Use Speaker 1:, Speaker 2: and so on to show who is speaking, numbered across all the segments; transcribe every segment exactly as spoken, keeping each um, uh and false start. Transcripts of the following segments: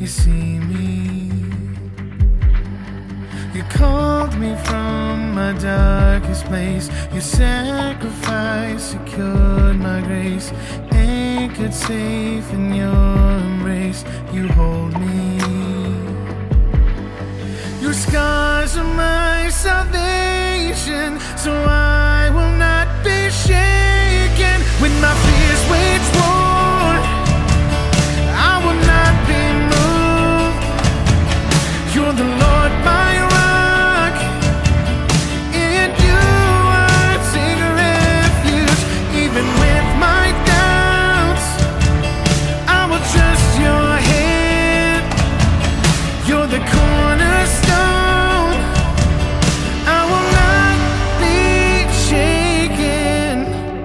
Speaker 1: you see me. You called me from my darkest place. Your sacrifice secured my grace. Anchored safe in your embrace, you hold me. Your scars are my salvation, so I will not be shaken. When my fears wage war, I will not be moved. You're the Lord, my rock. In you I take refuge. Even with my doubts, I will trust your hand. You're the cornerstone. I will not be shaken.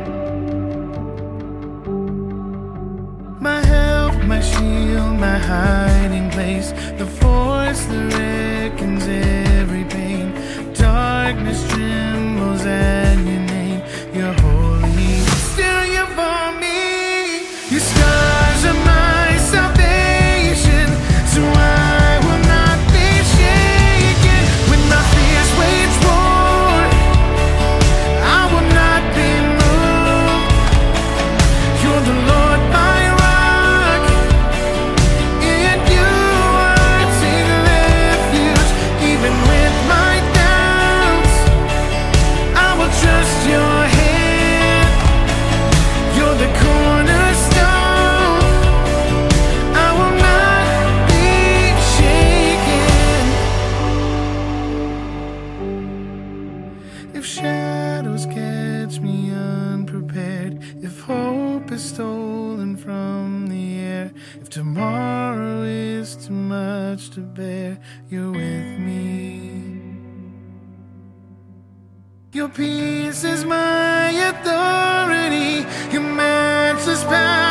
Speaker 1: My help, my shield, my hiding place, the force that reckons every pain. Darkness trembles at your name. You're holy, still you're for me. Your scars are my salvation, so I will not be shaken. When my fears wage war, I will not be moved. You're the Lord, my rock. In you I take refuge. Even with my doubts, I will trust your hand. You're the cornerstone. I will not be shaken. If shadows catch me unprepared, if hope is stolen from the air, if tomorrow is too much to bear, you're with me. Your peace is my authority, your matchless power.